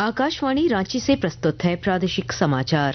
आकाशवाणी रांची से प्रस्तुत है प्रादेशिक समाचार।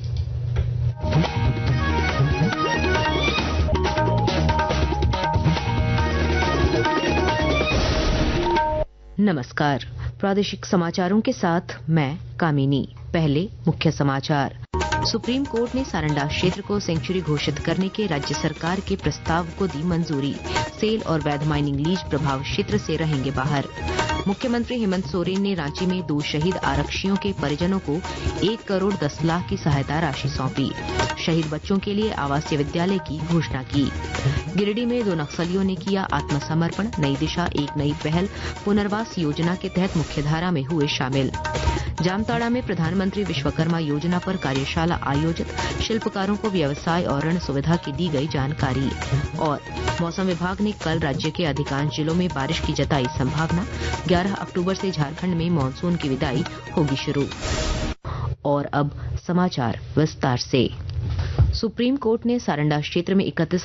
नमस्कार। प्रादेशिक समाचारों के साथ मैं कामिनी। पहले मुख्य समाचार। सुप्रीम कोर्ट ने सारंडा क्षेत्र को सेंचुरी घोषित करने के राज्य सरकार के प्रस्ताव को दी मंजूरी। सेल और वैध माइनिंग लीज प्रभाव क्षेत्र से रहेंगे बाहर। मुख्यमंत्री हेमंत सोरेन ने रांची में 2 शहीद आरक्षियों के परिजनों को 1 करोड़ 10 लाख की सहायता राशि सौंपी। शहीद बच्चों के लिए आवासीय विद्यालय की घोषणा की। गिरिडीह में 2 नक्सलियों ने किया आत्मसमर्पण। नई दिशा एक नई पहल पुनर्वास योजना के तहत मुख्यधारा में हुए शामिल। जामताड़ा में प्रधानमंत्री विश्वकर्मा योजना पर कार्यशाला आयोजित। शिल्पकारों को व्यवसाय और ऋण सुविधा की दी गई जानकारी। और मौसम विभाग ने कल राज्य के अधिकांश जिलों में बारिश की जताई संभावना। 11 अक्टूबर से झारखंड में मानसून की विदाई होगी शुरू। और अब समाचार विस्तार से। सुप्रीम कोर्ट ने सारंडा क्षेत्र में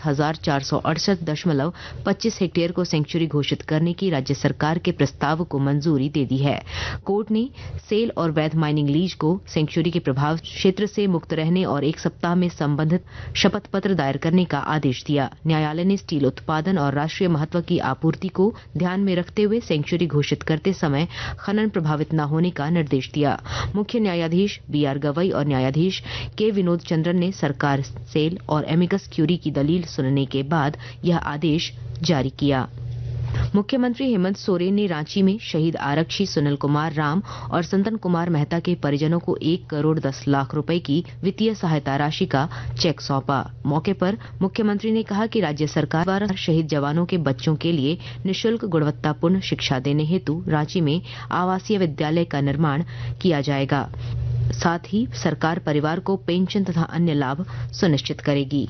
31,468.25 हेक्टेयर को सेंचुरी घोषित करने की राज्य सरकार के प्रस्ताव को मंजूरी दे दी है। कोर्ट ने सेल और वैध माइनिंग लीज को सेंचुरी के प्रभाव क्षेत्र से मुक्त रहने और 1 सप्ताह में संबंधित शपथ पत्र दायर करने का आदेश दिया। न्यायालय ने स्टील उत्पादन और राष्ट्रीय महत्व की आपूर्ति को ध्यान में रखते हुए सेंचुरी घोषित करते समय खनन प्रभावित न होने का निर्देश दिया। मुख्य न्यायाधीश BR गवई और न्यायाधीश के विनोद चंद्रन ने सरकार सेल और एमिकस क्यूरी की दलील सुनने के बाद यह आदेश जारी किया। मुख्यमंत्री हेमंत सोरेन ने रांची में शहीद आरक्षी सुनील कुमार राम और संतन कुमार मेहता के परिजनों को 1 करोड़ 10 लाख रुपए की वित्तीय सहायता राशि का चेक सौंपा। मौके पर मुख्यमंत्री ने कहा कि राज्य सरकार द्वारा शहीद जवानों के बच्चों के लिए निःशुल्क गुणवत्तापूर्ण शिक्षा देने हेतु रांची में आवासीय विद्यालय का निर्माण किया जाएगा। साथ ही सरकार परिवार को पेंशन तथा अन्य लाभ सुनिश्चित करेगी।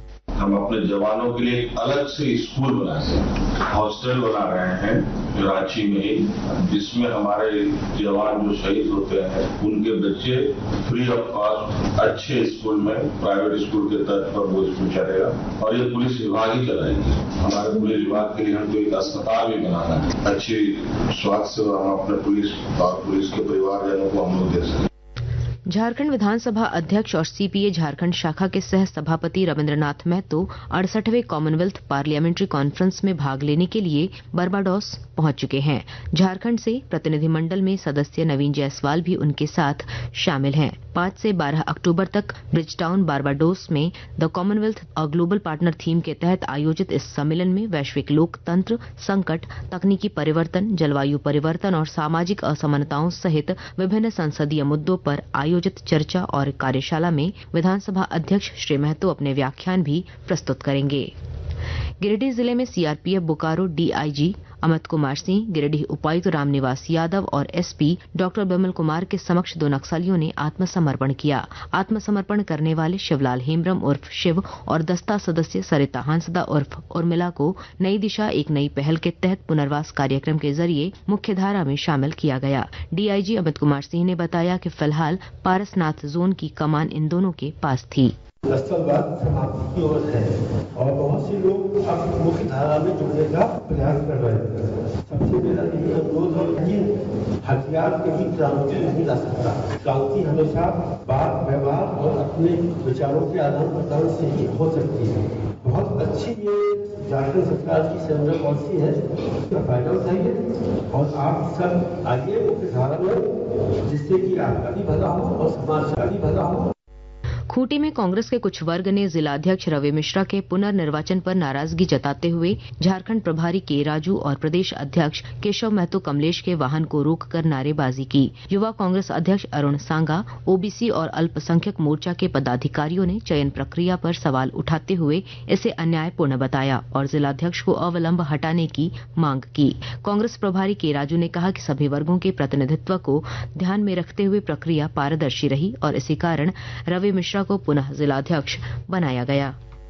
हम अपने जवानों के लिए अलग से स्कूल बना रहे हैं, हॉस्टल बना रहे हैं रांची में ही, जिसमें हमारे जवान जो शहीद होते हैं उनके बच्चे फ्री ऑफ कॉस्ट अच्छे स्कूल में, प्राइवेट स्कूल के तर्ज पर वो स्कूल चलेगा। और ये पुलिस विभाग ही चलाएगी। हमारे पुलिस विभाग के लिए हमको एक अस्पताल भी बनाना है। अच्छी स्वास्थ्य सेवा हम अपने पुलिस और पुलिस के परिवारजनों को हम लोग दे सकें। झारखंड विधानसभा अध्यक्ष और CPA झारखंड शाखा के सह सभापति रविन्द्रनाथ महतो 68वें कॉमनवेल्थ पार्लियामेंट्री कॉन्फ्रेंस में भाग लेने के लिए बारबाडोस पहुंच चुके हैं। झारखंड से प्रतिनिधिमंडल में सदस्य नवीन जायसवाल भी उनके साथ शामिल हैं। 5 से 12 अक्टूबर तक ब्रिजटाउन बारबाडोस में द कॉमनवेल्थ और ग्लोबल पार्टनर थीम के तहत आयोजित इस सम्मेलन में वैश्विक लोकतंत्र, संकट, तकनीकी परिवर्तन, जलवायु परिवर्तन और सामाजिक असमानताओं सहित विभिन्न संसदीय मुद्दों पर आयोजित चर्चा और कार्यशाला में विधानसभा अध्यक्ष श्री महतो अपने व्याख्यान भी प्रस्तुत करेंगे। गिरिडीह जिले में CRPF बोकारो DIG अमित कुमार सिंह, गिरिडीह उपायुक्त रामनिवास यादव और SP डॉक्टर बिमल कुमार के समक्ष 2 नक्सलियों ने आत्मसमर्पण किया। आत्मसमर्पण करने वाले शिवलाल हेम्ब्रम उर्फ शिव और दस्ता सदस्य सरिता हांसदा उर्फ उर्मिला को नई दिशा एक नई पहल के तहत पुनर्वास कार्यक्रम के जरिए मुख्यधारा में शामिल किया गया। DIG अमित कुमार सिंह ने बताया कि फिलहाल पारसनाथ जोन की कमान इन दोनों के पास थी। नक्सलवाद समाप्ति की ओर है और बहुत से लोग अब मुख्य धारा में जुड़ने का प्रयास कर रहे हैं। सबसे पहला यही अनुरोध है कि हथियार कभी क्रांति नहीं ला सकता। क्रांति हमेशा बात, व्यवहार और अपने विचारों के आदान प्रदान से ही हो सकती है। बहुत अच्छी ये झारखंड सरकार की सेंट्रल पॉलिसी है, इसका फायदा उठाइए और आप सब आइए मुख्य धारा में, जिससे कि आपका भी भला हो और समाज का भी भला हो। खूंटी में कांग्रेस के कुछ वर्ग ने जिलाध्यक्ष रवि मिश्रा के पुनर्निर्वाचन पर नाराजगी जताते हुए झारखंड प्रभारी के राजू और प्रदेश अध्यक्ष केशव महतो कमलेश के वाहन को रोककर नारेबाजी की। युवा कांग्रेस अध्यक्ष अरुण सांगा, OBC और अल्पसंख्यक मोर्चा के पदाधिकारियों ने चयन प्रक्रिया पर सवाल उठाते हुए इसे अन्यायपूर्ण बताया और जिलाध्यक्ष को अविलंब हटाने की मांग की। कांग्रेस प्रभारी के राजू ने कहा कि सभी वर्गों के प्रतिनिधित्व को ध्यान में रखते हुए प्रक्रिया पारदर्शी रही और इसी कारण रवि मिश्रा को पुनः जिलाध्यक्ष बनाया गया।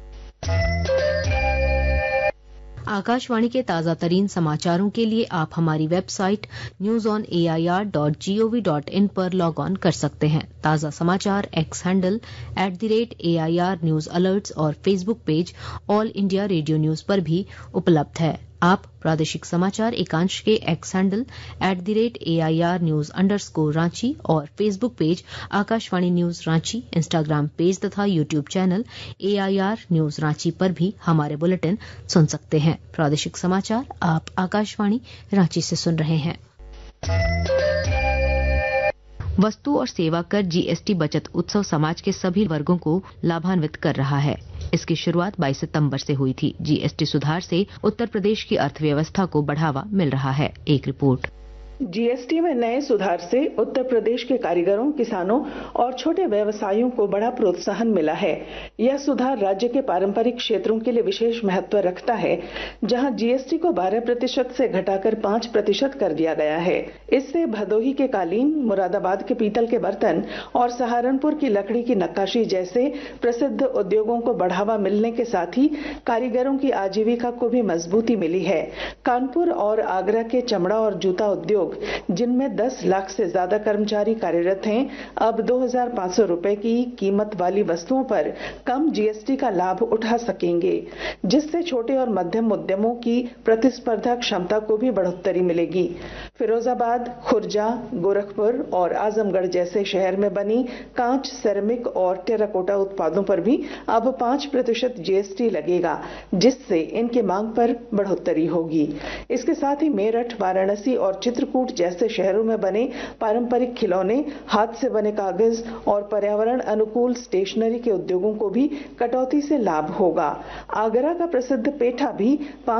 आकाशवाणी के ताजा तरीन समाचारों के लिए आप हमारी वेबसाइट newsonair.gov.in पर लॉग ऑन कर सकते हैं। ताजा समाचार X handle @AIR news alerts और Facebook page all India radio news पर भी उपलब्ध है। आप प्रादेशिक समाचार एकांश के X handle @AIR News_ Ranchi और Facebook page Akashvani news Ranchi, Instagram page तथा YouTube channel AIR News Ranchi पर भी हमारे बुलेटिन सुन सकते हैं। प्रादेशिक समाचार आप आकाशवाणी रांची से सुन रहे हैं। वस्तु और सेवा कर GST बचत उत्सव समाज के सभी वर्गों को लाभान्वित कर रहा है। इसकी शुरुआत 22 सितंबर से हुई थी। GST सुधार से उत्तर प्रदेश की अर्थव्यवस्था को बढ़ावा मिल रहा है। एक रिपोर्ट। GST में नए सुधार से उत्तर प्रदेश के कारीगरों, किसानों और छोटे व्यवसायियों को बड़ा प्रोत्साहन मिला है। यह सुधार राज्य के पारंपरिक क्षेत्रों के लिए विशेष महत्व रखता है, जहां GST को 12% से घटाकर 5% कर दिया गया है। इससे भदोही के कालीन, मुरादाबाद के पीतल के बर्तन और सहारनपुर की लकड़ी की नक्काशी जैसे प्रसिद्ध उद्योगों को बढ़ावा मिलने के साथ ही कारीगरों की आजीविका को भी मजबूती मिली है। कानपुर और आगरा के चमड़ा और जूता उद्योग, जिनमें 10 लाख से ज्यादा कर्मचारी कार्यरत हैं, अब 2,500 रुपए की कीमत वाली वस्तुओं पर कम GST का लाभ उठा सकेंगे, जिससे छोटे और मध्यम उद्यमों की प्रतिस्पर्धा क्षमता को भी बढ़ोतरी मिलेगी। फिरोजाबाद, खुर्जा, गोरखपुर और आजमगढ़ जैसे शहर में बनी कांच, सेरेमिक और टेराकोटा उत्पादों पर भी अब 5% GST लगेगा, जिससे इनकी मांग पर बढ़ोतरी होगी। इसके साथ ही मेरठ, वाराणसी और चित्रकूट जैसे शहरों में बने पारंपरिक खिलौने, हाथ से बने कागज और पर्यावरण अनुकूल स्टेशनरी के उद्योगों को भी कटौती से लाभ होगा। आगरा का प्रसिद्ध पेठा भी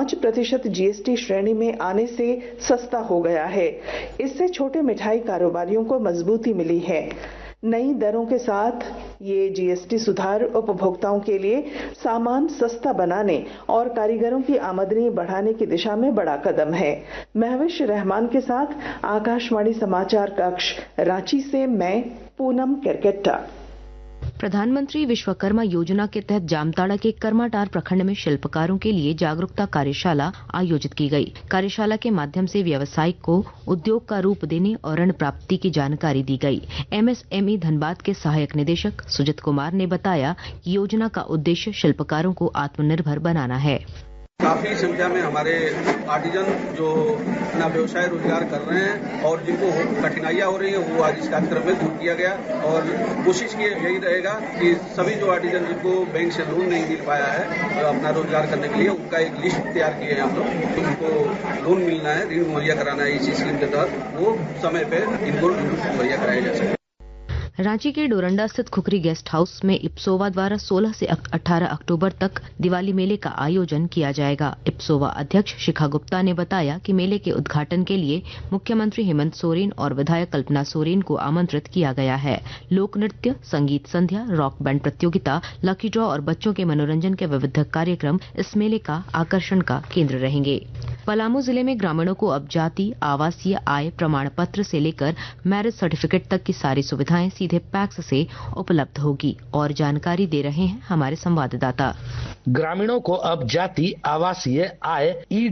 5% GST श्रेणी में आने से सस्ता हो गया है। इससे छोटे मिठाई कारोबारियों को मजबूती मिली है। नई दरों के साथ ये GST सुधार उपभोक्ताओं के लिए सामान सस्ता बनाने और कारीगरों की आमदनी बढ़ाने की दिशा में बड़ा कदम है। महविश रहमान के साथ आकाशवाणी समाचार कक्ष रांची से मैं पूनम केरकेट्टा। प्रधानमंत्री विश्वकर्मा योजना के तहत जामताड़ा के कर्माटार प्रखंड में शिल्पकारों के लिए जागरूकता कार्यशाला आयोजित की गई। कार्यशाला के माध्यम से व्यवसायिक को उद्योग का रूप देने और ऋण प्राप्ति की जानकारी दी गई। MSME धनबाद के सहायक निदेशक सुजित कुमार ने बताया कि योजना का उद्देश्य शिल्पकारों को आत्मनिर्भर बनाना है। काफी संख्या में हमारे आर्टिजन जो अपना व्यवसाय रोजगार कर रहे हैं और जिनको कठिनाइयां हो रही है, वो आज इस कार्यक्रम में दूर किया गया और कोशिश की यही रहेगा कि सभी जो आर्टिजन जिनको बैंक से लोन नहीं मिल पाया है अपना रोजगार करने के लिए, उनका एक लिस्ट तैयार किए हैं हम लोग। उनको लोन मिलना है, ऋण मुहैया कराना है, इसी स्कीम के तहत वो समय पे इनको मुहैया कराया जा सके। रांची के डोरंडा स्थित खुखरी गेस्ट हाउस में इप्सोवा द्वारा 16 से 18 अक्टूबर तक दिवाली मेले का आयोजन किया जाएगा। इप्सोवा अध्यक्ष शिखा गुप्ता ने बताया कि मेले के उद्घाटन के लिए मुख्यमंत्री हेमंत सोरेन और विधायक कल्पना सोरेन को आमंत्रित किया गया है। लोक नृत्य, संगीत संध्या, रॉक बैंड प्रतियोगिता, लकी ड्रॉ और बच्चों के मनोरंजन के विविध कार्यक्रम इस मेले का आकर्षण का केंद्र रहेंगे। पलामू जिले में ग्रामीणों को अब जाति, आवासीय आय प्रमाण पत्र से लेकर मैरिज सर्टिफिकेट तक की सारी सुविधाएं सीधे पैक्स से उपलब्ध होगी। और जानकारी दे रहे हैं हमारे संवाददाता। ग्रामीणों को अब जाति, आवासीय आय,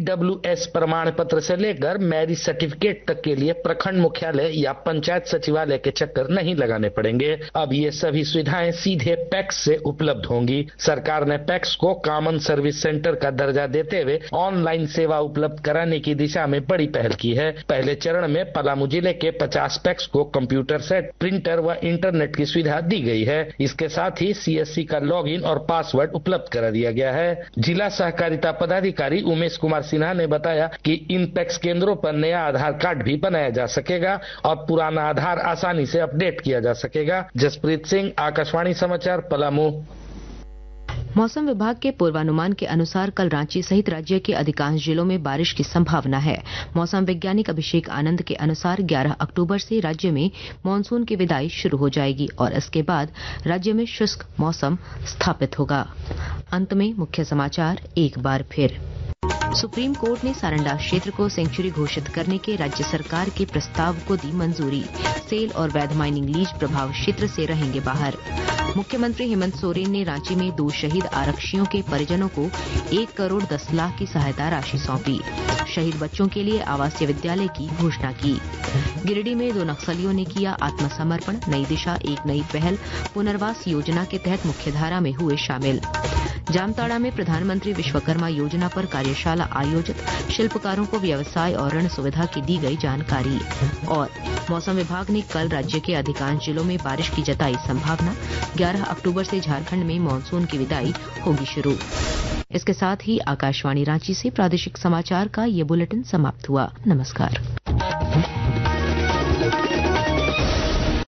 EWS प्रमाण पत्र से लेकर मैरिज सर्टिफिकेट तक के लिए प्रखंड मुख्यालय या पंचायत सचिवालय के चक्कर नहीं लगाने पड़ेंगे। अब ये सभी सुविधाएं सीधे पैक्स से उपलब्ध होंगी। सरकार ने पैक्स को कॉमन सर्विस सेंटर का दर्जा देते हुए ऑनलाइन सेवा उपलब्ध कराने की दिशा में बड़ी पहल की है। पहले चरण में पलामू जिले के 50 पैक्स को कंप्यूटर सेट, प्रिंटर व इंटरनेट की सुविधा दी गई है। इसके साथ ही CSC का लॉगिन और पासवर्ड उपलब्ध करा दिया गया है। जिला सहकारिता पदाधिकारी उमेश कुमार सिन्हा ने बताया कि इन पैक्स केंद्रों पर नया आधार कार्ड भी बनाया जा सकेगा और पुराना आधार आसानी से अपडेट किया जा सकेगा। जसप्रीत सिंह, आकाशवाणी समाचार, पलामू। मौसम विभाग के पूर्वानुमान के अनुसार कल रांची सहित राज्य के अधिकांश जिलों में बारिश की संभावना है। मौसम वैज्ञानिक अभिषेक आनंद के अनुसार 11 अक्टूबर से राज्य में मानसून की विदाई शुरू हो जाएगी और इसके बाद राज्य में शुष्क मौसम स्थापित होगा। अंत में मुख्य समाचार एक बार फिर। सुप्रीम कोर्ट ने सारंडा क्षेत्र को सेंचुरी घोषित करने के राज्य सरकार के प्रस्ताव को दी मंजूरी। सेल और वैध माइनिंग लीज प्रभाव क्षेत्र से रहेंगे बाहर। मुख्यमंत्री हेमंत सोरेन ने रांची में 2 शहीद आरक्षियों के परिजनों को 1 करोड़ 10 लाख की सहायता राशि सौंपी। शहीद बच्चों के लिए आवासीय विद्यालय की घोषणा की। गिरिडीह में 2 नक्सलियों ने किया आत्मसमर्पण। नई दिशा एक नई पहल पुनर्वास योजना के तहत मुख्यधारा में हुए शामिल। जामताड़ा में प्रधानमंत्री विश्वकर्मा योजना पर कार्यशाला आयोजित। शिल्पकारों को व्यवसाय और ऋण सुविधा की दी गई जानकारी। और मौसम विभाग ने कल राज्य के अधिकांश जिलों में बारिश की जताई संभावना। 11 अक्टूबर से झारखंड में मानसून की विदाई होगी शुरू। इसके साथ ही आकाशवाणी रांची से प्रादेशिक समाचार का ये बुलेटिन समाप्त हुआ। नमस्कार।